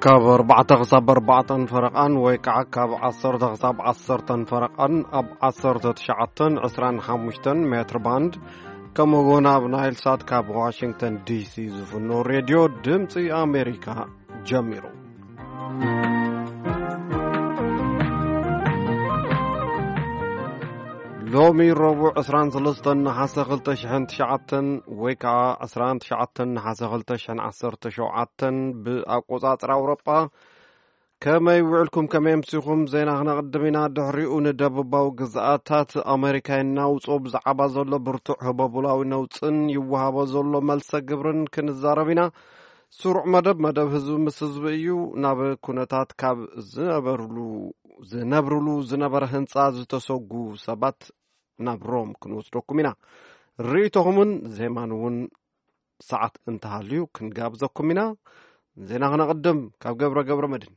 ካብ 4 فرقان ወይ ከዓ ካብ 10 ክሳብ 10 فرقان ኣብ 1925 ሜትር ባንድ ከምኡውን ኣብ ናይል ሳት ካብ ዋሽንግተን ዲሲ ዝፍኖ ሬድዮ ድምፂ ኣሜሪካ ጀሚሩ ሎሚ ረቡዕ 23 نحاسه 2009 ወይ ከዓ 19 نحاسه 2017 ብኣቆጻጽር ኣውሮጳ ከመይ ውዕልኩም ከመይ ምሲኹም ዜና ክነቅድሚና ድሕሪኡ ንደቡባዊ ግዝኣታት ኣሜሪካ ናውጾ ብዛዕባ ዘሎ ብርቱዕ ህቡባዊ ነውፅን ይወሃቦ ዘሎ መልሰ ግብርን ክንዛረቢና ስሩዕ መደብ ህዝቢ ምስ ህዝቢ እዩ ናብ ኩነታት ካብ ዝነበረ ህንጻ ዝተሰጉ ሰባት ናብ ሮም ክንወስደኩም ኢና ሪኢቶምን ዜማንውን ሰዓት እንተሃልዩ ክንጋብዘኩም ኢና ዜና ክነቅድም ካብ ገብረ መድን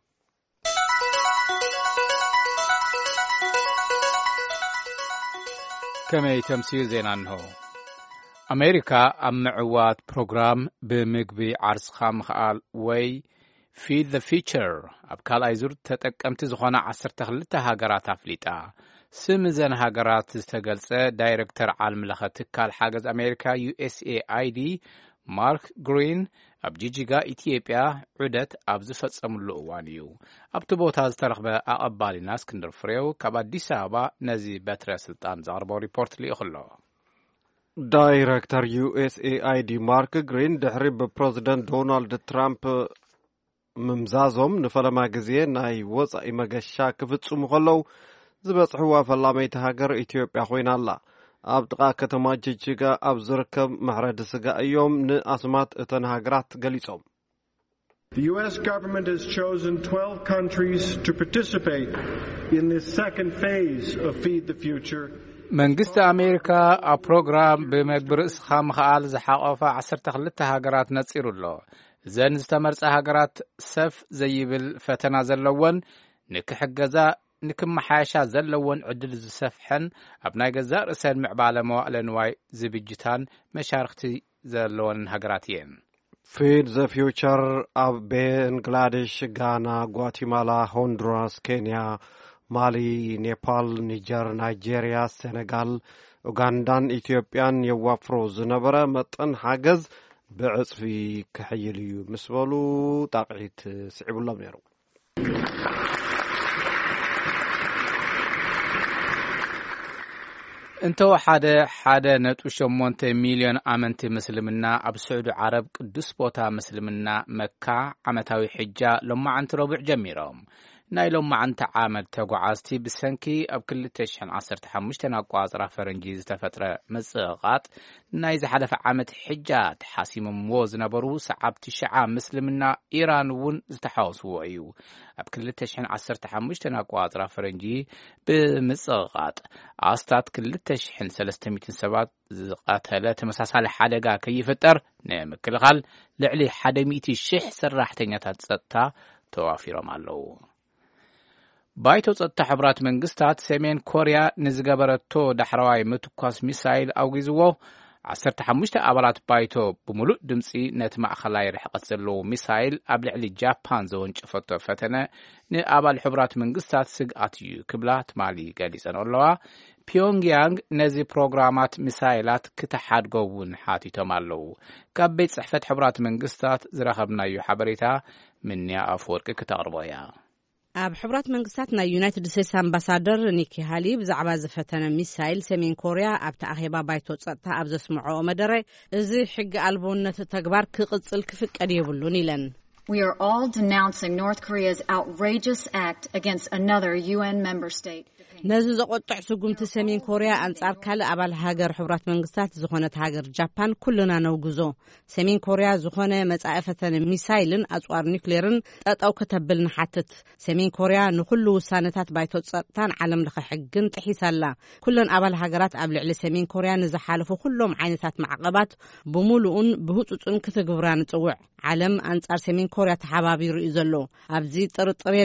ከመይ ተምሲል ዜና እንሆ ኣሜሪካ ኣብ ምዕዋት ፕሮግራም ብምግቢ ዓርስኻ ምኽኣል ወይ ፊድ ዘ ፊቸር ኣብ ካልኣይ ዙር ተጠቀምቲ ዝኾነ 12 ሃገራት ኣፍሊጣ ስምዘን ሃገራት ዝተገልጸ ዳይሬክተር ዓለምለኸ ትካል ሓገዝ ኣሜሪካ USAID ማርክ ግሪን ኣብ ጂጂጋ ኢትዮጵያ ዑደት ኣብ ዝፈጸሙሉ እዋን እዩ ኣብቲ ቦታ ዝተረኽበ ኣቐባሊና እስክንድር ፍሬው ካብ ኣዲስ ኣበባ ነዚ በትረ ስልጣን ዘቕርቦ ሪፖርት ልኢኽሎ ዳይሬክተር USAID ማርክ ግሪን ድሕሪ ብፕሬዚደንት ዶናልድ ትራምፕ ምምዛዞም ንፈለማ ግዜ ናይ ወጻኢ መገሻ ክፍጽሙ ከለዉ ዝበጽሕዋ ፈላመይቲ ሃገር ኢትዮጵያ ኮይና ኣላ ኣብ ጥቓ ከተማ ጅጅጋ ኣብ ዝርከብ መሕረዲ ስጋ እዮም ንኣስማት እተን ሃገራት ገሊጾም The US government has chosen 12 countries to participate in this second phase of Feed the Future. መንግስቲ ኣሜሪካ ኣብ ፕሮግራም ብምግቢ ርእስኻ ምኽኣል ዝሓቆፈ 12 ሃገራት ነጺሩሎ ዘን ዝተመርጸ ሃገራት ሰፍ ዘይብል ፈተና ዘለወን ንክሕገዛ ንክመሓያሻ ዘለወን ዕድል ዝሰፍሐን ኣብ ናይ ገዛእ ርእሰን ምዕባለ መዋእለ ንዋይ ዝብጅታን መሻርክቲ ዘለወን ሃገራት እየን ፊድ ዘ ፊውቸር ኣብ ቤንግላዴሽ ጋና ጓቲማላ ሆንዱራስ ኬንያ ማሊ ኔፓል ኒጀር ናይጄሪያ ሴኔጋል ኡጋንዳን ኢትዮጵያን የዋፍሮ ዝነበረ መጠን ሓገዝ ብዕጽፊ ክሕይል እዩ ምስ በሉ ጣቕዒት ስዒቡሎም ነይሩ እንተው ሓደ ነጥቢ 8 ሚልዮን ኣመንቲ ምስልምና ኣብ ስዑድ ዓረብ ቅዱስ ቦታ ምስልምና መካ ዓመታዊ ሕጃ ሎማዓንቲ ረቡዕ ጀሚሮም ናይ ሎማዓንቲ ዓመት ተጓዓዝቲ ብሰንኪ ኣብ 2015 ኣቋፅራ ፈረንጂ ዝተፈጥረ ምጽቕቓጥ ናይ ዝሓለፈ ዓመት ሕጃ ተሓሲሞምዎ ዝነበሩ ሰዓብቲ ሸዓ ምስልምና ኢራን እውን ዝተሓወስዎ እዩ ኣብ 2015 ኣቋፅራ ፈረንጂ ብምጽቕቓጥ ኣስታት 2300 ሰባት ዝቐተለ ተመሳሳሊ ሓደጋ ከይፍጠር ንምክልኻል ልዕሊ 100,000 ሰራሕተኛታት ጸጥታ ተዋፊሮም ኣለዉ ባይቶ ጸጥታ ሕብራት መንግስታት ሰሜን ኮርያ ንዝገበረቶ ዳሕራዋይ ምትኳስ ሚሳይል ኣውጊዝዎ 15 ኣባላት ባይቶ ብምሉእ ድምፂ ነቲ ማእኸላይ ርሕቐት ዘለዎ ሚሳይል ኣብ ልዕሊ ጃፓን ዘወንጨፈቶ ፈተነ ንኣባል ሕብራት መንግስታት ስግኣት እዩ ክብላ ትማሊ ገሊጸን ኣለዋ ፒዮንግያንግ ነዚ ፕሮግራማት ሚሳይላት ክተሓድጎውን ሓቲቶም ኣለዉ ካብ ቤት ጽሕፈት ሕብራት መንግስታት ዝረኸብናዮ ሓበሬታ ምንያ ኣፈወርቂ ክተቕርቦ እያ ኣብ ሕብራት መንግስታት ናይ ዩናይትድ ስቴትስ ኣምባሳደር ኒኪ ሃሊ ብዛዕባ ዝፈተነ ሚሳይል ሰሜን ኮርያ ኣብ ተኣኼባ ባይቶ ጸጥታ ኣብ ዘስምዖ መደረ እዚ ሕጊ ኣልቦነት ተግባር ክቕጽል ክፍቀድ የብሉን ኢለን We are all denouncing North Korea's outrageous act against another UN member state. ነዚ ዘቆጥዕ ስጉምቲ ሰሜን ኮርያ አንጻር ካልእ ኣባል ሃገር ሕብራት መንግስታት ዝኾነት ሃገር ጃፓን ኩልና ነውግዞ ሰሜን ኮርያ ዝኾነ መጻኢ ፈተነ ሚሳይልን ኣጽዋር ኒውክሌርን ጠጠው ከተብል ንሓትት ሰሜን ኮርያ ንኩሉ ውሳነታት ባይቶ ጸጥታን ዓለም ለኸ ሕግን ጥሒሳላ ኩለን ኣባል ሃገራት ኣብ ልዕሊ ሰሜን ኮርያ ንዝሓለፉ ኩሎም ዓይነታት ማዕቀባት ብሙሉኡን ብህጹጽን ክትግብራ ንጽውዕ ዓለም አንጻር ሰሜን ኮርያ ተሓባቢሩ እዩ ዘሎ ኣብዚ ጥርጥር የለን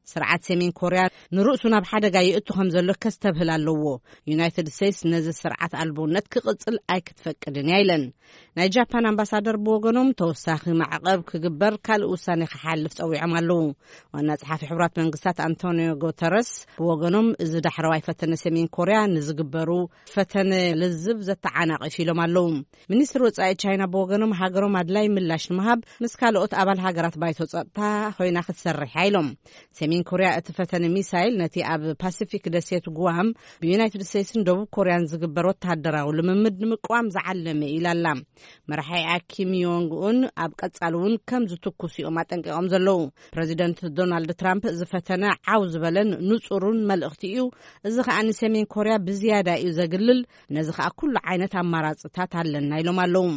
ስርዓት ሰሜን ኮርያ ንርእሱ ናብ ሓደጋ ይእቱ ከም ዘሎ ከስተብህል ኣለዎ ዩናይትድ ስቴትስ ነዚ ስርዓት ኣልቦነት ክቕጽል ኣይክትፈቅድን ኢለን ናይ ጃፓን ኣምባሳደር ብወገኖም ተወሳኺ ማዕቀብ ክግበር ካልእ ውሳኔ ክሓልፍ ጸዊዖም ኣለዉ ዋና ጸሓፊ ሕቡራት መንግስታት አንቶኒዮ ጉተረስ ብወገኖም እዚ ዳሕረዋይ ፈተነ ሰሜን ኮርያ ንዝግበሩ ፈተነ ልዝብ ዘተዓናቅፍ ኢሎም ኣለዉ ሚኒስትር ወጻኢ ቻይና ብወገኖም ሃገሮም ኣድላይ ምላሽ ንምሃብ ምስ ካልኦት ኣባል ሃገራት ባይቶ ጸጥታ ኮይና ክትሰርሕ ኢሎም ሰሜን ኮርያ እቲ ፈተነ ሚሳይል ነቲ ኣብ ፓሲፊክ ደሴት ጉዋም ብዩናይትድ ስቴትስን ደቡብ ኮርያን ዝግበር ወተሃደራዊ ልምምድ ንምቅዋም ዝዓለመ ኢላላ መራሒ ኪም ዮንግ ኡን ኣብ ቀጻሊ እውን ከም ዝትኩስ እዮም ኣጠንቂቖም ዘለዉ ፕሬዚደንት ዶናልድ ትራምፕ ዝፈተነ ዓው ዝበለን ንጹሩን መልእኽቲ እዩ እዚ ከዓ ንሰሜን ኮርያ ብዝያዳ እዩ ዘግልል ነዚ ከዓ ኩሉ ዓይነት ኣማራጽታት ኣለና ኢሎም ኣለዉ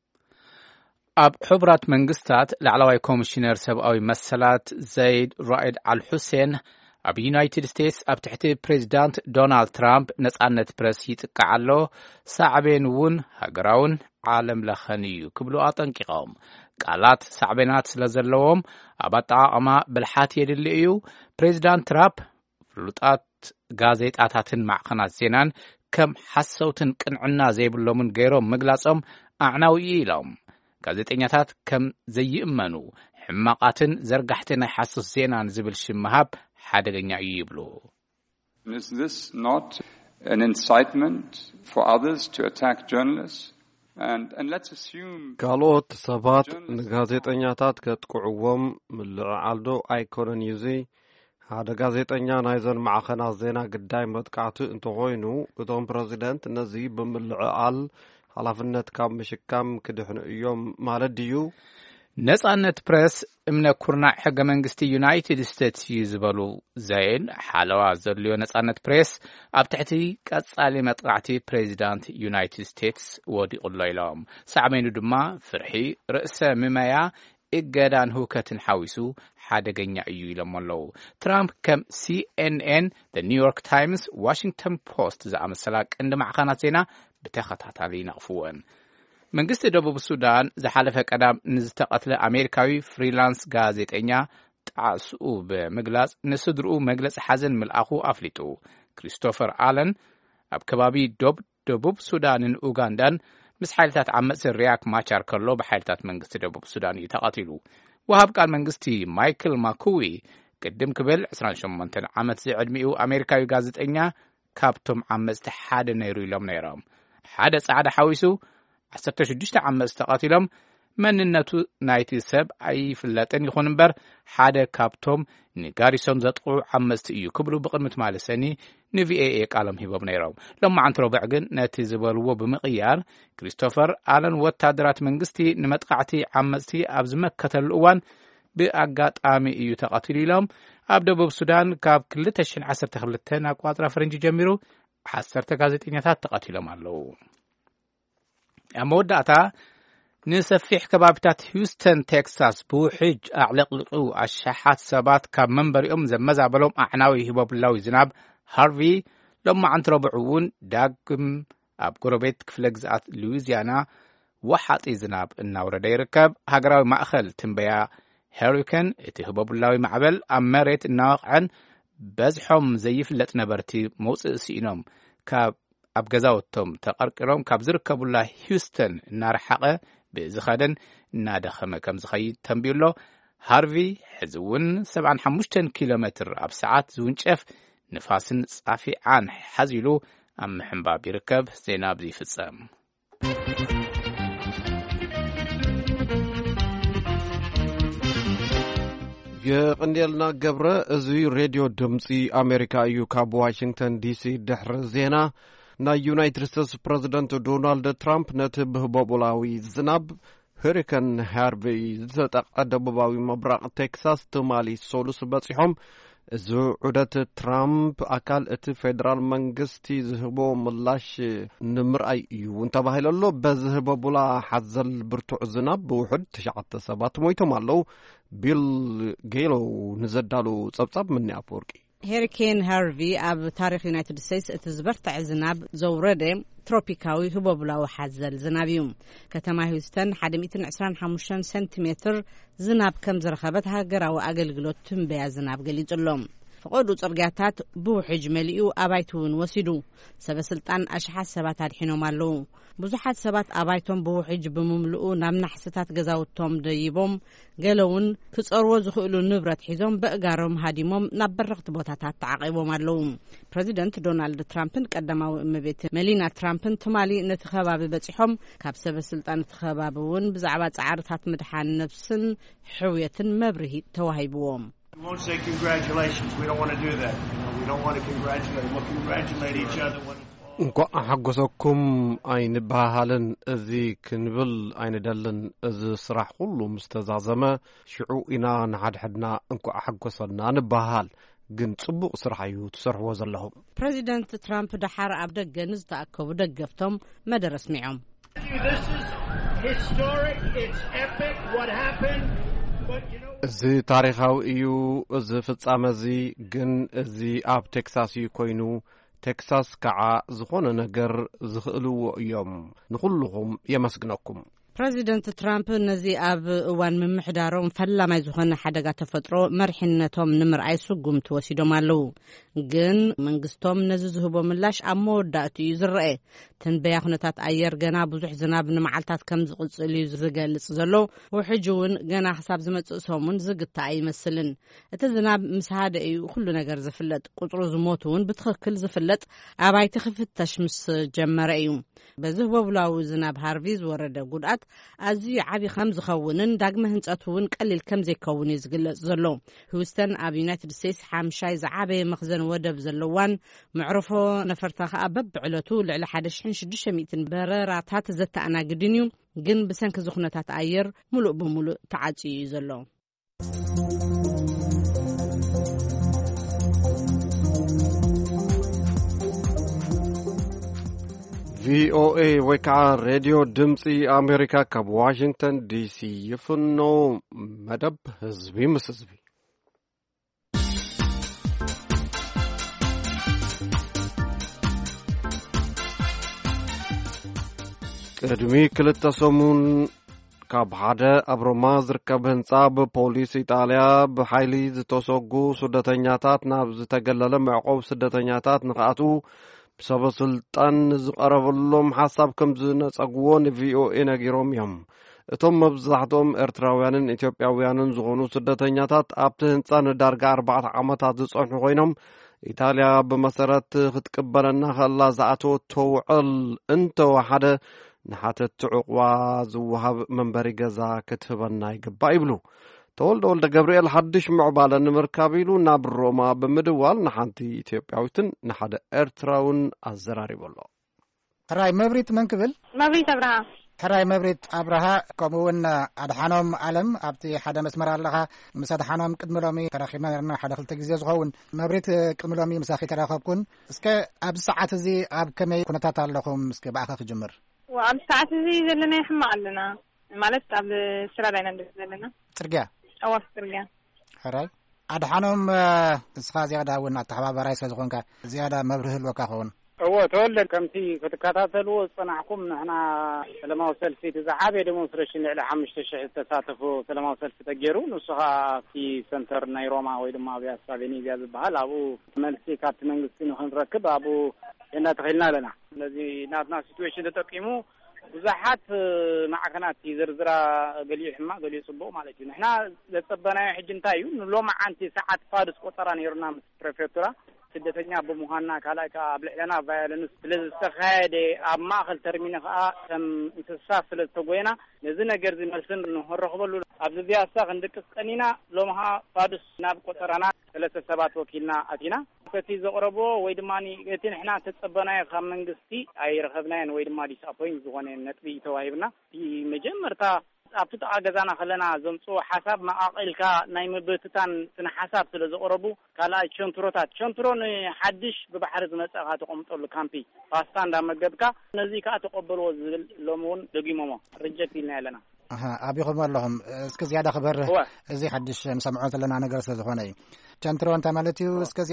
ኣብ ሕቡራት መንግስታት ላዕለዋይ ኮሚሽነር ሰብኣዊ መሰላት ዘይድ ራኢድ አልሑሴን ኣብ ዩናይትድ ስቴትስ ኣብ ትሕቲ ፕሬዚዳንት ዶናልድ ትራምፕ ነጻነት ፕረስ ይጥቃዕ ኣሎ ሳዕቤን እውን ሃገራውን ዓለም ለኸን እዩ ክብሉ ኣጠንቂቖም ቃላት ሳዕቤናት ስለ ዘለዎም ኣብ ኣጠቓቕማ ብልሓት የድሊ እዩ ፕሬዚዳንት ትራምፕ ፍሉጣት ጋዜጣታትን ማዕኸናት ዜናን ከም ሓሰውትን ቅንዕና ዘይብሎምን ገይሮም ምግላጾም ኣዕናዊ እዩ ኢሎም ጋዜጠኛታት ከም ዘይእመኑ ሕማቃትን ዘርጋሕቲ ናይ ሓሶስ ዜናን ዝብል ሽምሃብ ሓደገኛ እዩ ይብሉ Is this not an incitement for others to attack journalists? And let's assume ካልኦት ሰባት ንጋዜጠኛታት ከጥቅዕዎም ምልዕዓልዶ ኣይኮነን ዩዚ ሓደ ጋዜጠኛ ናይዘን ማዕኸናት ዜና ግዳይ መጥቃዕቲ እንተኾይኑ እቶም ፕሬዚደንት ነዚ ብምልዕዓል ሓላፍነት ካብ ምሽካም ክድሕኑ እዮም ማለት ድዩ ነጻነት ፕረስ እምነ ኩርናዕ ሕገ መንግስቲ ዩናይትድ ስቴትስ እዩ ዝበሉ ዘይን ሓለዋ ዘድልዮ ነጻነት ፕሬስ ኣብ ትሕቲ ቀጻሊ መጥቃዕቲ ፕሬዚዳንት ዩናይትድ ስቴትስ ወዲቑሎ ኢሎም ሳዕቤኑ ድማ ፍርሒ ርእሰ ምመያ እገዳን ህውከትን ሓዊሱ ሓደገኛ እዩ ኢሎም ኣለዉ ትራምፕ ከም CNN The New York Times Washington Post ዝኣመሰላ ቀንዲ ማዕኸናት ዜና ብተኸታታሊ ይነቕፍዎን መንግስቲ ደቡብ ሱዳን ዝሓለፈ ቀዳም ንዝተቐትለ ኣሜሪካዊ ፍሪላንስ ጋዜጠኛ ጣዕስኡ ብምግላጽ ንስድርኡ መግለጺ ሓዘን ምልኣኹ ኣፍሊጡ ክሪስቶፈር ኣለን ኣብ ከባቢ ደቡብ ሱዳንን ኡጋንዳን ምስ ሓይልታት ዓመጽቲ ሪያክ ማቻር ከሎ ብሓይልታት መንግስቲ ደቡብ ሱዳን እዩ ተቐቲሉ ወሃብ ቃል መንግስቲ ማይክል ማኩዊ ቅድም ክብል 28 ዓመት ዝዕድሚኡ ኣሜሪካዊ ጋዜጠኛ ካብቶም ዓመጽቲ ሓደ ነይሩ ኢሎም ነይሮም ሓደ ጻዕዳ ሓዊሱ 16 ዓመት ተቐቲሎም መንነቱ ናይቲ ሰብ ኣይፍለጥን ይኹን እምበር ሓደ ካብቶም ንጋሪሶም ዘጥቅዑ ዓመጽቲ እዩ ክብሉ ብቕድሚት ማለሰኒ ንቪኤኤ ቃሎም ሂቦም ነይሮም ሎማዓንቲ ረቡዕ ግን ነቲ ዝበልዎ ብምቕያር ክሪስቶፈር ኣለን ወታደራት መንግስቲ ንመጥቃዕቲ ዓመጽቲ ኣብ ዝመከተሉ እዋን ብኣጋጣሚ እዩ ተቐቲሉ ኢሎም ኣብ ደቡብ ሱዳን ካብ 2012 ኣቋጥራ ፈረንጂ ጀሚሩ 10 ጋዜጠኛታት ተቐቲሎም ኣለዉ ኣብ መወዳእታ ንሰፊሕ ከባቢታት ሂውስተን ቴክሳስ ብውሕጅ ኣዕለቕልቑ ኣሽሓት ሰባት ካብ መንበሪኦም ዘመዛበሎም ኣዕናዊ ሂቦብላዊ ዝናብ ሃርቪ ሎማዓንቲ ረቡዕ እውን ዳግም ኣብ ጎረቤት ክፍለ ግዝኣት ሉዊዚያና ወሓጢ ዝናብ እናውረደ ይርከብ ሃገራዊ ማእኸል ትንበያ ሄሪኬን እቲ ሂቦብላዊ ማዕበል ኣብ መሬት እናወቕዐን በዝሖም ዘይፍለጥ ነበርቲ መውፅእ ሲኢኖም ኣብ ገዛውቶም ተቐርቂሮም ካብ ዝርከቡላ ሂውስተን እናረሓቐ ብዝኸደን እናደኸመ ከም ዝኸይድ ተንቢዩሎ ሃርቪ ሕዚ እውን 75 ኪሎ ሜትር ኣብ ሰዓት ዝውንጨፍ ንፋስን ጻፊዓን ሓዚሉ ኣብ ምሕንባብ ይርከብ ዜና ብዝይፍጸም የቅንዴልና ገብረ እዚ ሬድዮ ድምፂ ኣሜሪካ እዩ ካብ ዋሽንግተን ዲሲ ድሕሪ ዜና ናይ ዩናይትድ ስቴትስ ፕሬዚደንት ዶናልድ ትራምፕ ነቲ ብህቦቡላዊ ዝናብ ሄሪከን ሃርቪ ዝተጠቕዐ ደቡባዊ ምብራቕ ቴክሳስ ትማሊ ሶሉስ በፂሖም እዚ ዑደት ትራምፕ ኣካል እቲ ፌደራል መንግስቲ ዝህቦ ምላሽ ንምርኣይ እዩ እንተባሂሉ ኣሎ በዚ ህቦቡላ ሓዘል ብርቱዕ ዝናብ ብውሕድ 9 ሰባት ሞይቶም ኣለዉ ቢል ጌሎ ንዘዳሉ ጸብጻብ ምንያ ኣፈወርቂ ሄሪኬን ሃርቪ ኣብ ታሪክ ዩናይትድ ስቴትስ እቲ ዝበርታዕ ዝናብ ዘውረደ ትሮፒካዊ ህቦብላዊ ሓዘል ዝናብ እዩ ከተማ ሂውስተን 125 ሴንቲሜትር ዝናብ ከም ዝረኸበት ሃገራዊ ኣገልግሎት ትንበያ ዝናብ ገሊጹሎም ፍቆዱ ጽርግያታት ብውሕጅ መሊኡ ኣባይቲ እውን ወሲዱ ሰበስልጣን ኣሽሓት ሰባት ኣድሒኖም ኣለዉ ብዙሓት ሰባት ኣባይቶም ብውሕጅ ብምምልኡ ናብ ናሕስታት ገዛውቶም ደይቦም ገለውን ክጸርዎ ዝኽእሉ ንብረት ሒዞም በእጋሮም ሃዲሞም ናብ በረኽቲ ቦታታት ተዓቂቦም ኣለዉ ፕሬዚደንት ዶናልድ ትራምፕን ቀዳማዊ እመቤት ሜሊና ትራምፕን ትማሊ ነቲ ከባቢ በጺሖም ካብ ሰበስልጣን እቲ ከባቢ እውን ብዛዕባ ጻዕርታት ምድሓን ነፍስን ሕውየትን መብርሂ ተዋሂብዎም We won't say congratulations. We don't want to do that. We don't want to congratulate. We'll congratulate each other when እንኳ ሓጎሰኩም ኣይንባሃልን እዚ ክንብል ኣይንደልን እዚ ስራሕ ኩሉ ምስተዛዘመ ሽዑ ኢና ንሓድሕድና እንኳ ሓጎሰና ንባሃል ግን ጽቡቕ ስራሕ እዩ ትሰርሕዎ ዘለኹም ፕሬዚደንት ትራምፕ ድሓር ኣብ ደገ ንዝተኣከቡ ደገፍቶም መደረ ስሚዖም This is historic. It's epic what happened. But you know እዚ ታሪኻዊ እዩ እዚ ፍጻመ እዚ ግን እዚ ኣብ ቴክሳስ እዩ ኮይኑ ቴክሳስ ከዓ ዝኾነ ነገር ዝኽእልዎ እዮም ንኹልኹም የመስግነኩም ፕሬዚደንት ትራምፕ ነዚ ኣብ እዋን ምምሕዳሮም ፈላማይ ዝኾነ ሓደጋ ተፈጥሮ መርሕነቶም ንምርኣይ ስጉምቲ ወሲዶም ኣለዉ ግን መንግስቶም ነዚ ዝህቦ ምላሽ ኣብ መወዳእቱ እዩ ዝርአ ትንበያ ኩነታት ኣየር ገና ብዙሕ ዝናብ ንመዓልታት ከም ዝቕጽል እዩ ዝገልጽ ዘሎ ውሕጅ እውን ገና ክሳብ ዝመጽእ ሰሙን ዝግታእ ኣይመስልን እቲ ዝናብ ምስ ሃደ እዩ ኩሉ ነገር ዝፍለጥ ቁጥሩ ዝሞቱ እውን ብትኽክል ዝፍለጥ ኣባይቲ ክፍተሽ ምስ ጀመረ እዩ በዚ ህቦብላዊ ዝናብ ሃርቪ ዝወረደ ጉድኣት ኣዝዩ ዓብዪ ከም ዝኸውንን ዳግመ ህንጸት እውን ቀሊል ከም ዘይከውን እዩ ዝግለጽ ዘሎ ሂውስተን ኣብ ዩናይትድ ስቴትስ ሓምሻይ ዝዓበየ መኽዘን ወደብ ዘለዋን መዕርፎ ነፈርታ ከዓ በብዕለቱ ልዕሊ 1600 በረራታት ዘተኣናግድን እዩ ግን ብሰንኪ ዝኹነታት ኣየር ሙሉእ ብምሉእ ተዓጽዩ እዩ ዘሎ VOA ወይ ከዓ ሬድዮ ድምፂ ኣሜሪካ ካብ ዋሽንግተን ዲሲ ይፍኖ መደብ ህዝቢ ምስ ህዝቢ ቅድሚ 2 ሰሙን ካብ ሓደ ኣብ ሮማ ዝርከብ ህንጻ ብፖሊስ ኢጣልያ ብሓይሊ ዝተሰጉ ስደተኛታት ናብ ዝተገለለ መዕቆብ ስደተኛታት ንኽኣትዉ ሰበስልጣን ዝቐረበሎም ሓሳብ ከም ዝነጸግዎ ንቪኦኤ ነጊሮም እዮም እቶም መብዛሕትኦም ኤርትራውያንን ኢትዮጵያውያንን ዝኾኑ ስደተኛታት ኣብቲ ህንጻ ንዳርጋ 4 ዓመታት ዝጸንሑ ኮይኖም ኢጣልያ ብመሰረት ክትቅበለና ኸላ ዝኣተወቶ ውዕል እንተወሓደ ንሓተት ዕቑባ ዝወሃብ መንበሪ ገዛ ክትህበና ይግባእ ይብሉ ተወልደ ወልደ ገብርኤል ሓድሽ ምዕባለ ንምርካብ ኢሉ ናብ ሮማ ብምድዋል ንሓንቲ ኢትዮጵያዊትን ንሓደ ኤርትራውን ኣዘራሪቡ ኣሎ ሕራይ መብሪት መን ክብል መብሪት ኣብርሃ ሕራይ መብሪት ኣብርሃ ከምኡውን ኣድሓኖም ዓለም ኣብቲ ሓደ መስመር ኣለኻ ምስ ኣድሓኖም ቅድሚ ሎሚ ተራኺብና ነርና ሓደ 2 ግዜ ዝኸውን መብሪት ቅድሚ ሎሚ ምሳኺ ተራኸብኩን እስከ ኣብ ሰዓት እዚ ኣብ ከመይ ኩነታት ኣለኹም እስከ ባዕኻ ክጅምር ኣብ ሰዓት እዚ ዘለና ይሕማቕ ኣለና ማለት ኣብ ስራ ላይ ነን ዘለና ጽርግያ ኣዋስ ጽርግያ ሕራይ ኣድሓኖም እስኻ ዝያዳ እውን ኣተሓባበራይ ስለ ዝኾንካ ዝያዳ መብርህ ህልወካ ኸውን እዎ ተወለድ ከምቲ ክትከታተልዎ ዝጸናሕኩም ንሕና ሰላማዊ ሰልፊ ዝዓበየ ዴሞንስትሬሽን ልዕሊ 5,000 ዝተሳተፉ ሰላማዊ ሰልፊ ተገይሩ ንሱ ኸዓ ኣብቲ ሰንተር ናይ ሮማ ወይ ድማ ቢያሳ ቬኔዚያ ዝበሃል ኣብኡ መልሲ ካብቲ መንግስቲ ንኽንረክብ ኣብኡ እናተኸይልና ኣለና ስለዚ ናትና ሲትዌሽን ተጠቂሙ ብዙሓት ማዕከናት ይዝርዝራ ገሊኡ ሕማቅ ገሊኡ ጽቡቕ ማለት እዩ ንሕና ዘጸበናዮ ሕጂ እንታይ እዩ ንሎማ ዓንቲ ሰዓት ፋድስ ቆጠራ ነይሩና ምስ ፕሬፌክቱራ ስደተኛ ብምዃንና ካልኣይ ከዓ ኣብ ልዕለና ቫዮለንስ ስለ ዝተኻየደ ኣብ ማእኸል ተርሚነ ከዓ ከም እንስሳ ስለ ዝተጎየና ነዚ ነገር እዚ መልስን ንረኽበሉ ኣብዚ ቢያሳ ክንድቅስ ቀኒና ሎሚ ከዓ ፋድስ ናብ ቆጠራና 3 ሰባት ወኪልና ኣቲና እቲ ዘቕረቦ ወይ ድማኒ እቲ ንሕና ተጸበናዮ ካብ መንግስቲ ኣይረኸብናየን ወይ ድማ ዲስኣፖይንት ዝኾነ ነጥቢ ተዋሂብና መጀመርታ ኣብቲ ጥቓ ገዛና ከለና ዘምጽኦ ሓሳብ መቃቒልካ ናይ ምብትታን ስነ ሓሳብ ስለ ዘቕረቡ ካልኣይ ሸንትሮ ንሓድሽ ብባሕሪ ዝመጽእኻ ተቐምጠሉ ካምፒ ፓስታ እንዳመገብካ ነዚ ከዓ ተቐበልዎ ዝብል ሎሚ እውን ደጊሞሞ ሪጀክት ኢልና ኣለና ኣብይኹም ኣለኹም እስከ ዝያዳ ክበርህ እዚ ሓድሽ ንሰምዖ ዘለና ነገር ስለ ዝኾነ እዩ ሸንትሮ እንታይ ማለት እዩ እስከ ዝያዳ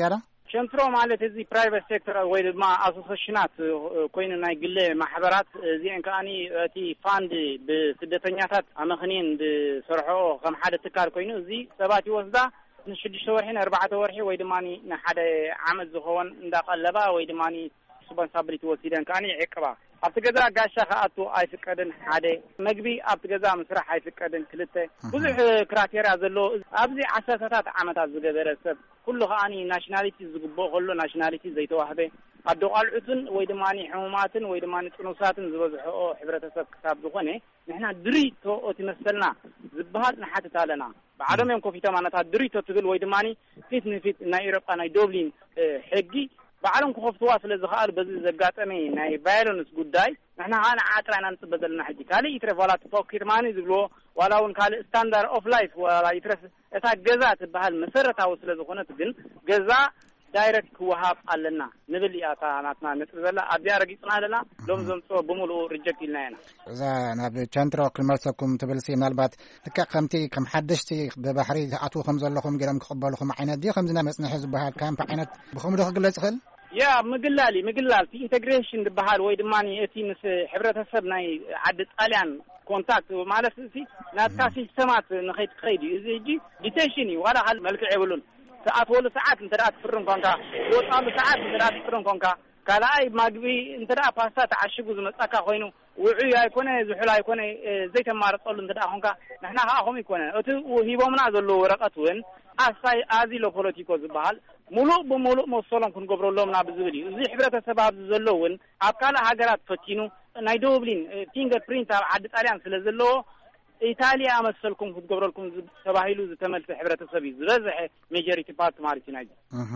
ሸንትሮ ማለት እዚ ፕራይቬት ሴክተር ወይ ድማ አሶሲሽናት ኮይኑ ናይ ግለ ማሕበራት እዚአን ከኣኒ እቲ ፋንድ ብስደተኛታት ኣመኽኒን ብሰርሖ ከም ሓደ ትካል ኮይኑ እዚ ሰባት ይወስዳ ንሽዱሽተ ወርሒ 4 ወርሒ ወይ ድማ ንሓደ ዓመት ዝኸውን እንዳቀለባ ወይ ድማ ሪስፖንሳቢሊቲ ወሲደን ከኣኒ ይዕቅባ ኣብቲ ገዛ ጋሻ ከኣቱ ኣይፍቀድን ሓደ መግቢ ኣብቲ ገዛ ምስራሕ ኣይፍቀድን ክልተ ብዙሕ ክራቴርያ ዘሎ ኣብዚ 10ታት ዓመታት ዝገበረ ሰብ ኩሉ ከኣኒ ናሽናሊቲ ዝግበኦ ከሎ ናሽናሊቲ ዘይተዋህበ ኣደቃልዑትን ወይ ድማ ሕሙማትን ወይ ድማ ጥኑሳትን ዝበዝሖ ሕብረተሰብ ክሳብ ዝኾነ ንሕና ድሪቶ እትመሰልና ዝበሃል ንሓትት ኣለና بعدهم يوم كوفي تمانة دريتو تقول ويدماني فيت نفيت نايروبا ناي دوبلين حقي بعدهم كوفي تواصل الزخار بس زقاتني ناي فايلونس جوداي نحنا هنا عاطرنا نتبدلنا حقي كالي يترفالات فوكير ماني زقلو ولا ونكال ستاندر اوف لايف ولا يترف إذا جزات بهالمسرة توصل الزخونة تقول جزاء دايركت وهاب علنا نبلي أتاناتنا نتبدل أبيع رجيتنا لنا لهم زمتو بمولو رجعت لنا هنا. إذا نبي تشانترو كلماتكم تبلسي نالبات كقمتي كم حدشتي ببحري أتو خمس لكم جرام قبلكم عينات دي خمسنا مسنا حزب بحال كام عينات بخم ده قلت خل. يا مقلالي في إنتجريشن بحال ويد ماني أتينس حبرة السبنا عدد أليان كونتاكت ومعلش في ناتكاسي سمات نخيت خيدي إذا يجي ديتيشني ولا حال ملك عبلون. ساعات ولا ساعات انت رأت فرن كونكا وطعم ساعات انت رأت فرن كونكا كلاي ماجبي انت رأت باسات عشقو زمتاكا خوينو وعي يكونه زحلا يكونه زي تمارة طول انت رأت هونكا نحنا هاهم يكونه وهي بمنا ذلو ورقتون أساي أزيلو بوليتيكو زبال ملوء بملوء موصلهم كن قبروا لهم نابزولي زي حبرة السباب زلوون أبكالا هاجرات فتينو نايدوبلين فينجر برينت عدد أريان سلزلو إيطاليا أمثلكم في قبركم سباهيلو زتمل في حبرة السبيز رزح ميجوريتي بارت مارتي ناجي.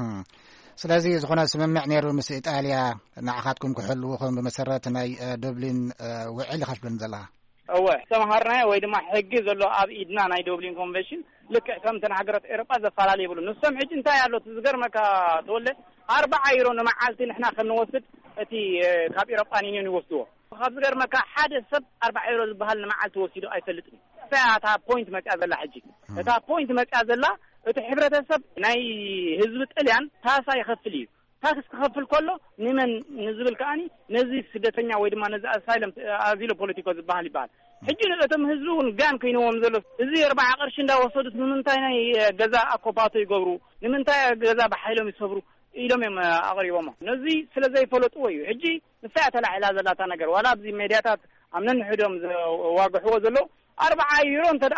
سلازي زخنا سممع نيرو مس إيطاليا نعخاتكم كحلوكم بمسرات ناي دوبلين وعلي خشبن زلها. أوه سمهرنا ويدما حجز الله أب إدنا ناي دوبلين كونفنشن لك كم تنحجرت إيروبا زفالة ليبلو نسمع حج انت يا لو تزجر مكا تقول 4 يورو نمعالتين إحنا خلنا نوصل أتي خاب إيروبانيين يوصلوه. خاطر ما كحادث 4 يورو بهال معالت وسيدو ايفلتني ساعتها بوينت ما تعزل حجي تا بوينت ما تعزل እቲ ሕብረተሰብ ናይ ህዝብ ጥልያን ታሳ ይኸፍል እዩ ታክስ ክኸፍል ከሎ ንመን ንዝብል ከኣኒ ነዚ ስደተኛ ወይ ድማ ነዚ ኣሳይለም ኣዚሎ ፖለቲኮ ዝበሃል ይበሃል ሕጂ ነቶም ህዝቡን ጋን ኮይኖም ዘሎ እዚ 4 ቅርሺ እንዳወሰዱት ንምንታይ ናይ ገዛ ኣኮፓቶ ይገብሩ ንምንታይ ገዛ በሓይሎም ይሰብሩ ኢሎም ኣቕሪቦም ነዚ ስለዘይፈለጡ እዩ ሕጂ ንሳያ ተላዕላ ዘላታ ነገር ዋላ ኣብዚ ሜድያታት ኣምነን ሕዶም ዋግሕዎ ዘሎ 4 ዩሮ እንተደኣ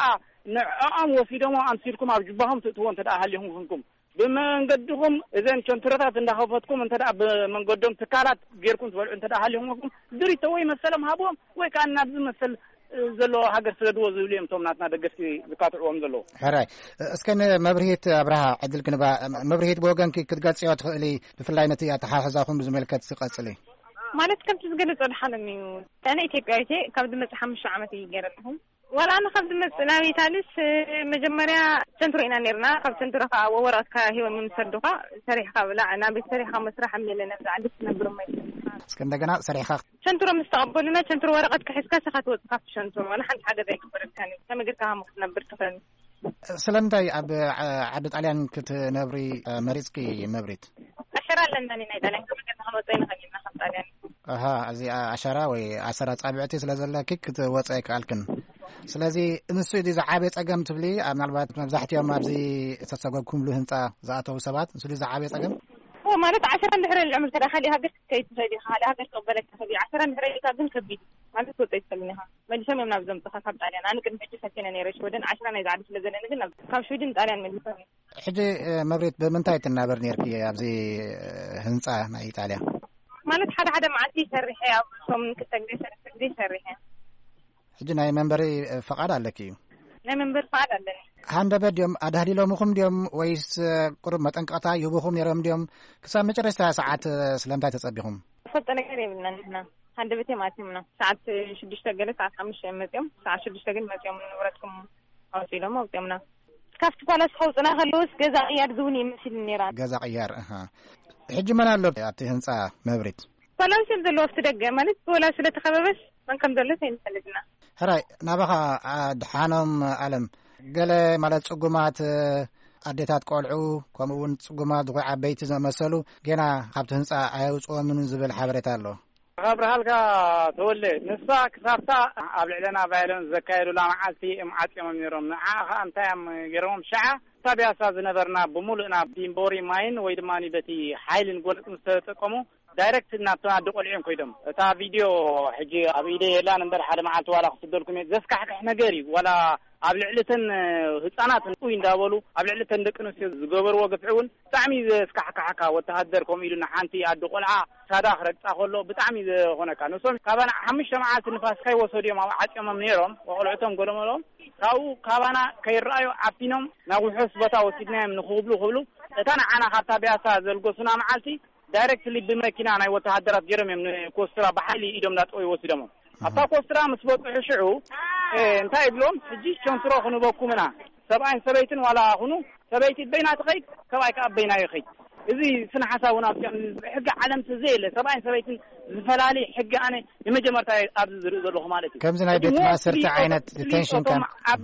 ንዓም ወሲዶም ኣምሲልኩም ኣብ ጅባኹም ትእትዎ እንተደኣ ሃሊኹም ክንኩም بمنقدهم إذا شنطرات عندها خفتكم أنت ده بمنقدهم تكالات غيركم تقول أنت ده حالهم دري توي مثلا هابهم وكان نبذ مثل زلوا حاجة سدوا زوليهم توم ناتنا دقستي بكاترهم زلوا. هراي أسكن مبرهيت أبرها عدل كنبا مبرهيت بوجان كي كتقال سيات لي بفلاينتي أتحاحزاهم بزميلكات سقط لي. ما نتكلم تسجلت على حالهم أنا إثيوبيا كابد متحمس عامتي يجربهم. ولا أنا خفت مثلا يتالس مجمرة سنترينا نيرنا خفت سنترها وورات كهيو من سردها سريحة ولا أنا بسريحة مسرح من اللي نبدأ عندي نبرم اسكندرنا سريحة سنتر مستقبلنا سنتر ورقة كحسكة سخت وقف سنتر ولا حد حاجة ذيك بركاني كم قلتها مخنبر كفن سلامتي عبد عليان كت نبري مريضكي نبريت عشرة لنا نيدالين كم قلتها وزين خلينا خفت عليان أزي 10 و10 أسابيعتي سلازلا كيك توصيك ألكن ስለዚህ እንሱ እዚ ዝዓበ ጸገም ትብሊ ኣብ ምናልባት መብዛሕትኦም ኣብዚ ተሰጓጉም ሉ ህንጻ ዝኣተው ሰባት እንሱ ዝዓበ ጸገም ማለት 10 ድሕረ ልዕምር ተዳኸሊ ሃገር ከይት ሰዲ ሓለ ሃገር ተቀበለክ ተፈዲ 10 ድሕረ ካብን ከቢድ ማለት ወጣ ይፈልኒها መልሰም ምናብ ዘምጽኻ ካብ ጣልያን ኣነ ቅድም ሕጂ ሰከነ ነይረሽ ወደን 10 ናይ ዛዕድ ስለዘለኒ ግን ካብ ሽዊድን ጣልያን መልሰም ሕጂ መብሬት ብምንታይ ትናበር ነርኪ ኣብዚ ህንጻ ናይ ኢጣልያ ማለት ሓደ መዓልቲ ይሰርሕ ኣብ ሶም ክትግሪ ይሰርሕ ሕጂ ናይ መንበሪ ፈቃድ ኣለኪ እዩ ናይ መንበሪ ፈቃድ ኣለኒ ሃንደበ ድዮም ኣዳህሊሎምኹም ድዮም ወይስ ቁርብ መጠንቀቕታ ይህቡኹም ነይሮም ድዮም ክሳብ መጨረሻ ሰዓት ስለምንታይ ተጸቢኹም ፈጠ ነገር የብልና ንሕና ሃንደበቴ ማለት ምና ሰዓት 6 ገለ ሰዓት 5 መጥዮም ሰዓት 6 ግን መጥዮም ንብረትኩም ኣውፂሎም ኣውፅዮምና ካብቲ ፓላስ ከውፅና ከለውስ ገዛ ቅያር ዝውን ይመስል ነይራ ገዛ ቅያር ሕጂ መን ኣሎ ኣብቲ ህንፃ መብሪት ፓላስ ዘሎ ኣብቲ ደገ ማለት ፖላስ ስለተኸበበስ من كم دلت ينسلجنا هراي نبغى دحانهم علم قال مالت صقومات ኣዴታት ቆልዑ ከምኡውን ጽጉማት ዝኮይ ዓበይቲ ዝመሰሉ ገና ካብቲ ህንጻ ኣየውፅኦምን ዝብል ሓበሬታ ኣሎ። ካብርሃልካ ተወለ ንሳ ክሳብታ ኣብ ልዕለና ቫይለንስ ዘካየዱላ መዓልቲ እምዓጥዮም ነይሮም ንዓኻ እንታይ ገይሮም ሸዓ ታቢያሳ ዝነበርና ብሙሉእና ቢምቦሪ ማይን ወይ ድማ በቲ ሓይልን ጎልፅም ዝተጠቀሙ ዳይሬክት እናተናደ ቆልዑም ኮይዶም እታ ቪድዮ ሕጂ ኣብ ኢደ የላን እምበር ሓደ መዓልቲ ዋላ ክስደልኩም ዘስካሕክሕ ነገር እዩ ዋላ ኣብ ልዕልተን ህፃናት ንቁይ እንዳበሉ ኣብ ልዕልተን ደቂ ኣንስትዮ ዝገበርዎ ግፍዒውን ብጣዕሚ ዘስካሕክሓካ ወተሃደር ከምኡ ኢሉና ሓንቲ ኣዲ ቆልዓ ሳዳ ክረግፃ ከሎ ብጣዕሚ ዝኾነካ ንሶም ካባና 5 መዓልቲ ንፋስ ከይወሰድዮም ኣብ ዓጥዮሞም ነይሮም ቆልዑቶም ጎለመሎም ካብኡ ካባና ከይረኣዩ ዓፊኖም ናብ ውሑስ ቦታ ወሲድናዮም ንክብሉ እታ ንዓና ካብታ ቢያሳ ዘልጎሱና መዓልቲ ዳይሬክትሊ ብመኪና ናይ ወተሃደራት ገይሮም እዮም ንኮስትራ ብሓይሊ ኢዶም ዳጠው ይወስዶም ኣብታ ኮስትራ ምስ በፅሑ ሽዑ እንታይ ይብሎም ሕጂ ቸንትሮ ክንበኩምና ሰብኣይን ሰበይትን ዋላኹኑ ሰበይቲ በይና ትኸይድ ሰብኣይ ከዓ በይና ይኸይድ እዚ ስነ ሓሳቡና ሕጊ ዓለም ዘየለ ሰብኣይን ሰበይትን ዝፈላለ ሕጊ ኣነ ንመጀመርታ ኣብዚ ዝርኢ ዘለኹ ማለት እዩ ከምዚ ናይ ቤት ማእሰርቲ ዓይነት ዲቴንሽን ካምፕ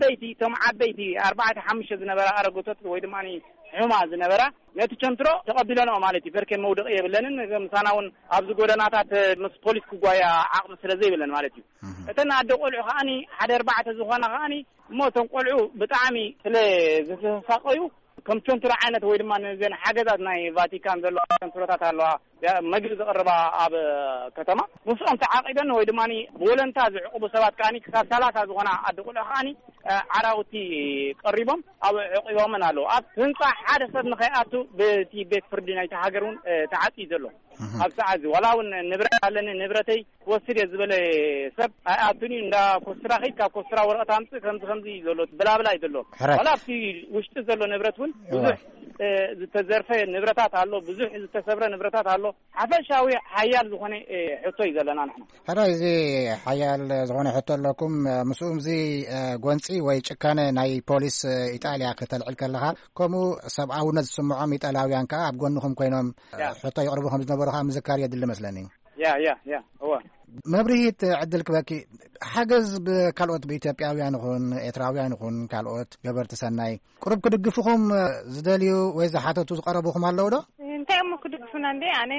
ቶም ዓበይቲ 4-5 ዝነበራ ኣረጎቶት ወይ ድማ ሕማ ዝነበራ ነቲ ቸንትሮ ተቐቢለንኦ ማለት እዩ ፈርከን መውደቕ የብለንን ምሳና እውን ኣብዚ ጎደናታት ምስ ፖሊስ ክጓያ ዓቕሚ ስለ ዘይብለን ማለት እዩ እተን ኣደ ቆልዑ ከዓኒ 1-4 ዝኾነ ከዓኒ እሞ እቶም ቆልዑ ብጣዕሚ ስለ ዝተሳቀዩ ከም ቸንትሮ ዓይነት ወይ ድማ ነዘን ሓገዛት ናይ ቫቲካን ዘለዋ ቸንትሮታት ኣለዋ መግቢ ዘቕርባ ኣብ ከተማ ንስኦም ተዓቂበን ወይ ድማ ብወለንታ ዝዕቅቡ ሰባት ከዓኒ ክሳብ 30 ዝኾና ኣደ ቆልዑ ከዓኒ ዓራውቲ ቀሪቦም ኣብ ዕቂቦምን ኣለዉ ኣብ ህንፃ ሓደ ሰብ ንኸይኣቱ በቲ ቤት ፍርዲ ናይቲ ሃገር እውን ተዓፅዩ ዘሎ ኣብ ሰዓት ዋላ እውን ንብረት ኣለኒ ንብረተይ ወስድ ዝበለ ሰብ ኣቱኒ እንዳ ኮስትራ ኸይድ ካብ ኮስትራ ወረቐት ኣምፅእ ከምዚ ዘሎ ብላብላ እዩ ዘሎ ዋላ ኣብቲ ውሽጢ ዘሎ ንብረት እውን ብዙሕ ዝተዘርፈ ንብረታት ኣሎ ብዙሕ ዝተሰብረ ንብረታት ኣሎ ሓፈሻዊ ሓያል ዝኾነ ሕቶ እዩ ዘለና ንሕና ሕራይ እዚ ሓያል ዝኾነ ሕቶ ኣለኩም ምስኡ እዚ ጎንፂ ወይ ጭካነ ናይ ፖሊስ ኢጣልያ ከተልዕል ከለኻ ከምኡ ሰብኣውነት ዝስምዖም ኢጣልያውያን ከዓ ኣብ ጎንኹም ኮይኖም ሕቶ ይቕርቡ ከም ዝነበሩ ከዓ ምዝካር የድሊ መስለኒ ያ እወ መብርሂት ዕድል ክበኪ ሓገዝ ብካልኦት ብኢትዮጵያውያን ይኹን ኤርትራውያን ይኹን ካልኦት ገበርቲ ሰናይ ቁርብ ክድግፍኹም ዝደልዩ ወይ ዝሓተቱ ዝቐረቡኹም ኣለዉ ዶ እንታይ እሞ ክድግፉና እንዴ ኣነ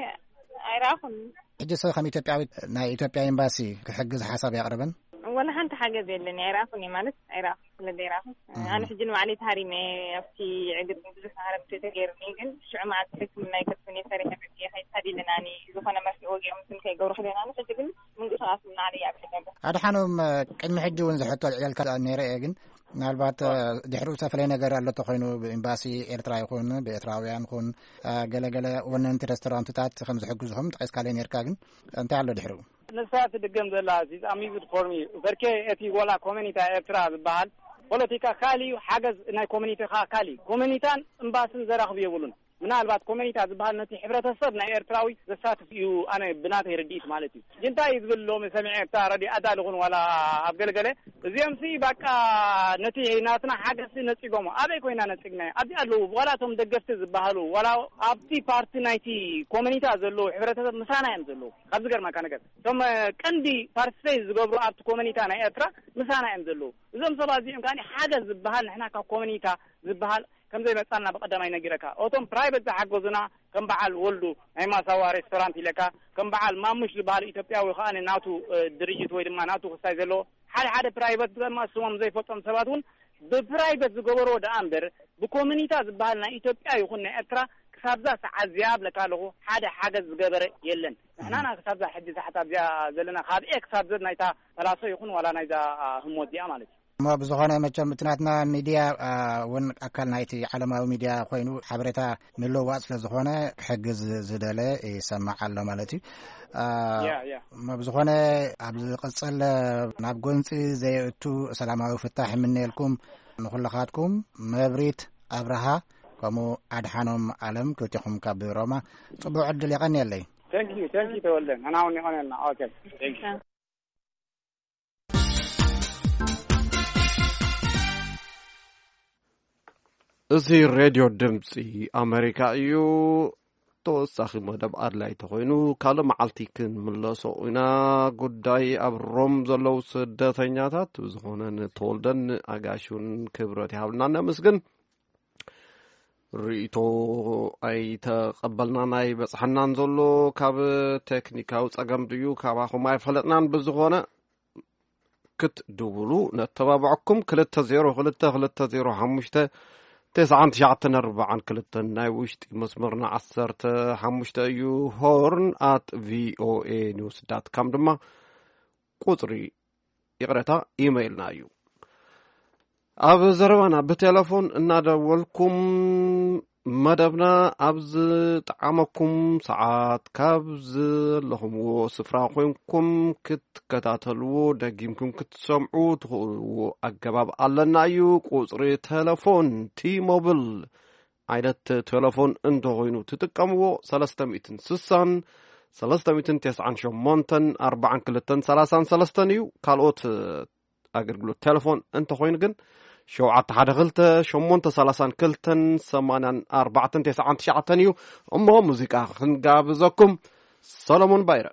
ኣይረኣኹን ሕጂ ሰብ ከም ኢትዮጵያዊት ናይ ኢትዮጵያ ኤምባሲ ክሕግዝ ሓሳብ ያቕርብን ወላ ሓንቲ ሓገዝ የለኒ ኣይረኣኹን ማለት ኣይረኣኹ ስለዘይረኣኹ ኣነ ሕጂ ንባዕለይ ተሃሪመ ኣብቲ ዕግድ ብዙሕ ሃረብቲ ተገይሩኒ ግን ሽዑ መዓልቲ ሕክምና ይከፍኒ ሰሪሐ ብቂ ከይተሓዲልናኒ ዝኾነ መፍትሒ ወጊኦም ስም ከይገብሩ ክደናኒ ሕጂ ግን ምንቅስቓስ ናዓለይ ኣብልገሎ ኣድሓኖም ቅድሚ ሕጂ እውን ዝሕቶ ዕልልካ ነይረ እየ ግን ምናልባት ድሕሪኡ ዝተፈለየ ነገር ኣለቶ ኮይኑ ብኤምባሲ ኤርትራ ይኹን ብኤርትራውያን ይኹን ገለገለ ወነንቲ ሬስቶራንትታት ከም ዝሕግዙኹም ጠቂስካለይ ነርካ ግን እንታይ ኣሎ ድሕሪኡ ንሳት ድገም ዘላ ኣሚዝድ ፎርሚ በርኬ እቲ ወላ ኮሚኒታ ኤርትራ ዝበሃል ፖለቲካ ካሊዩ ሓገዝ ናይ ኮሚኒቲ ካሊዩ ኮሚኒታን እምባስን ዘራኽቡ የብሉን ምናልባት ኮሚኒታ ዝበሃል ነቲ ሕብረተሰብ ናይ ኤርትራዊ ዘሳትፍ እዩ ኣነ ብናተይ ርዲኢት ማለት እዩ እንታይ ዝብል ሎሚ ሰሚዐ ኤርትራ ረዲ ኣዳልኹን ዋላ ኣብ ገለገለ እዚኦም ሲ በቃ ነቲ ናትና ሓገዝ ነፂጎሞ ኣበይ ኮይና ነፂግና ኣብዚ ኣለዉ ዋላቶም ደገፍቲ ዝበሃሉ ዋላ ኣብቲ ፓርቲ ናይቲ ኮሚኒታ ዘለዉ ሕብረተሰብ ምሳና እዮም ዘለዉ ካብ ዝገርመካ ነገር እቶም ቀንዲ ፓርቲስፔት ዝገብሩ ኣብቲ ኮሚኒታ ናይ ኤርትራ ምሳና እዮም ዘለዉ እዞም ሰባት እዚኦም ከዓኒ ሓገዝ ዝበሃል ንሕና ካብ ኮሚኒታ ዝበሃል ከም ዘይመፃልና በቀዳማይ ነጊረካ እቶም ፕራይቬት ዝሓገዙና ከም በዓል ወልዱ ናይ ማሳዋ ሬስቶራንት ኢለካ ከም በዓል ማሙሽ ዝበሃል ኢትዮጵያዊ ከዓኒ ናቱ ድርጅት ወይ ድማ ናቱ ክስታይ ዘለዎ ሓደ ፕራይቬት ድማ ስሞም ዘይፈልጦም ሰባት እውን ብፕራይቬት ዝገበርዎ ደኣ እምበር ብኮሚኒታ ዝበሃል ናይ ኢትዮጵያ ይኹን ናይ ኤርትራ ክሳብዛ ሰዓት ዝያብለካ ኣለኹ ሓደ ሓገዝ ዝገበረ የለን ንሕናና ክሳብዛ ሕጂ ሰዓት ኣብዚያ ዘለና ካብኤ ክሳብ ዘ ናይታ ፈላሶ ይኹን ዋላ ናይዛ ህሞት እዚኣ ማለት እዩ እሞ ብዝኾነ መቸም ትናትና ሚድያ እውን ኣካል ናይቲ ዓለማዊ ሚድያ ኮይኑ ሓበሬታ ምልውዋጥ ስለ ዝኾነ ክሕግዝ ዝደለ ይሰማዕ ኣሎ ማለት እዩ እሞ ብዝኾነ ኣብ ዝቕፅል ናብ ጎንፂ ዘየእቱ ሰላማዊ ፍታሕ ይምነየልኩም ንኩልኻትኩም መብሪት ኣብርሃ ከምኡ ኣድሓኖም ዓለም ክልቲኹም ካብ ሮማ ፅቡቅ ዕድል ይቐኒየለይ ተንኪዩ ተወልደ ኣና እውን ይቐኒየልና ኦኬ እዚ ሬድዮ ድምፂ ኣሜሪካ እዩ ተወሳኺ መደብ ኣድላይ ተኮይኑ ካልእ መዓልቲ ክንምለሶ ኢና ጉዳይ ኣብ ሮም ዘለው ስደተኛታት ዝኾነ ተወልደን ኣጋሹን ክብረት ይሃብልና ነምስግን ርኢቶ ኣይተቐበልና ናይ በፅሐናን ዘሎ ካብ ቴክኒካዊ ጸገም ድዩ ካብኹም ኣይፈለጥናን ብዝኾነ ክትድውሉ ነተባብዐኩም 202205 ናይ ውሽጢ መስመርና 15 እዩ horn@voanews.com ድማ ቁጽሪ ይቕረታ ኢሜይልና እዩ ኣብ ዘረባና ብቴሌፎን እናደወልኩም መደብና ኣብዚ ጣዕመኩም ሰዓት ካብ ዘለኹምዎ ስፍራ ኮይንኩም ክትከታተልዎ ደጊምኩም ክትሰምዑ ትኽእልዎ ኣገባብ ኣለና እዩ ቁጽሪ ቴሌፎን ቲ-ሞብል ዓይነት ቴሌፎን እንተኾይኑ ትጥቀምዎ 360 398 4233 እዩ ካልኦት ኣገልግሎት ቴሌፎን እንተኾይኑ ግን 712-832-8499 እዩ እሞ ሙዚቃ ክንጋብዘኩም ሰሎሞን ባይረ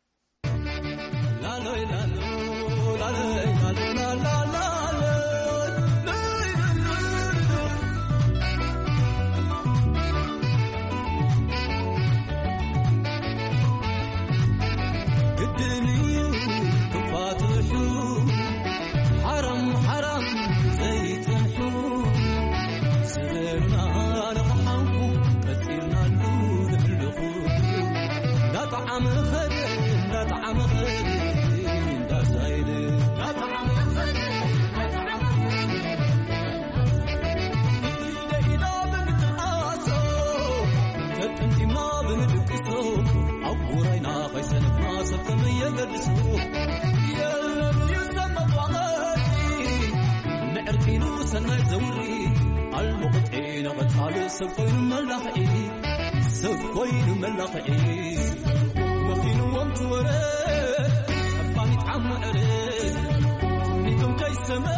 سبقين ملحقي سبقين ملحقي وقين وانتوري أباني تعمق عليك نيتم كيسمي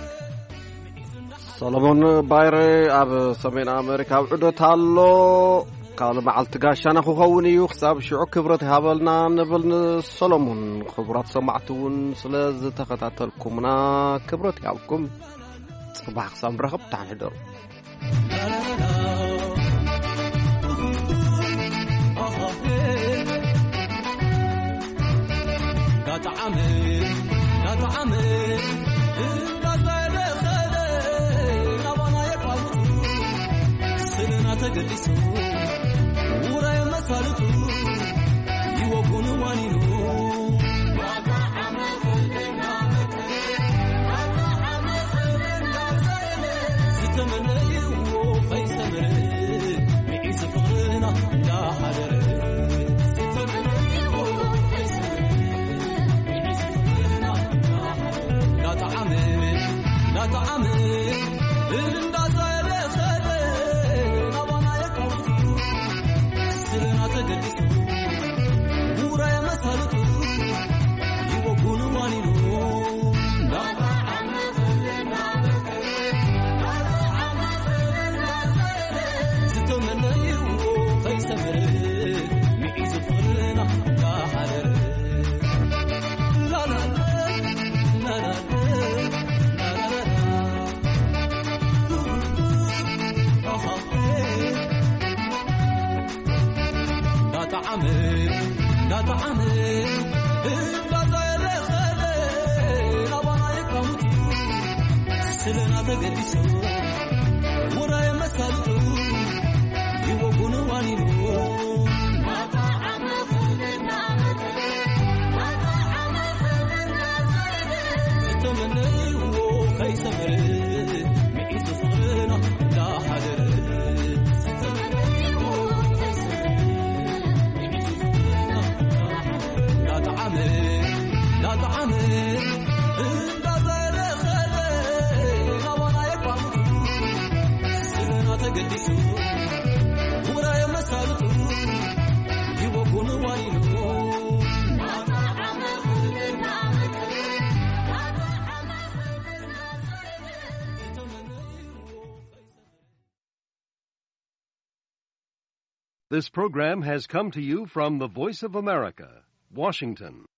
ሰሎሞን ባይረ ኣብ ሰሜን ኣሜሪካ ውዕዶት ኣሎ ካል መዓልቲ ጋሻና ክኸውን እዩ ክሳብ ሽዑ ክብረት ሃበልና ንብል ሰሎሞን ክብራት ሰማዕቲ እውን ስለ ዝተኸታተልኩምና ክብረት ያብኩም ጽባሕ ክሳብ ረኸብ ታሕድሩ لا تعمل لا تعمل لا تعمل أبانا يقعد سلنا تقدسه وراي مسالته يوقون وانينه لا تعمل لا تعمل ستمنى يوقف يستمر معيز فغرنا لا حذر لا تعمل إلا زايد خير أبانا يقعد سلنا تقدسه وراي مسالته يوقون وانينه لا تعمل ستمنى يوقف يستمر معيز فغرنا لا حذر لا لا لا لا لا تعمل إلا زايد خير أبانا يقعد سلنا تقدسه وراي مسالته يوقون وانينه لا تعمل ستمنى يوقف يستمر معيز فغرنا لا حذر لا تعمل إلا زايد خير أبانا يقعد سلنا تقدسه وراي مسالته يوقون وانينه This program has come to you from the Voice of America, Washington.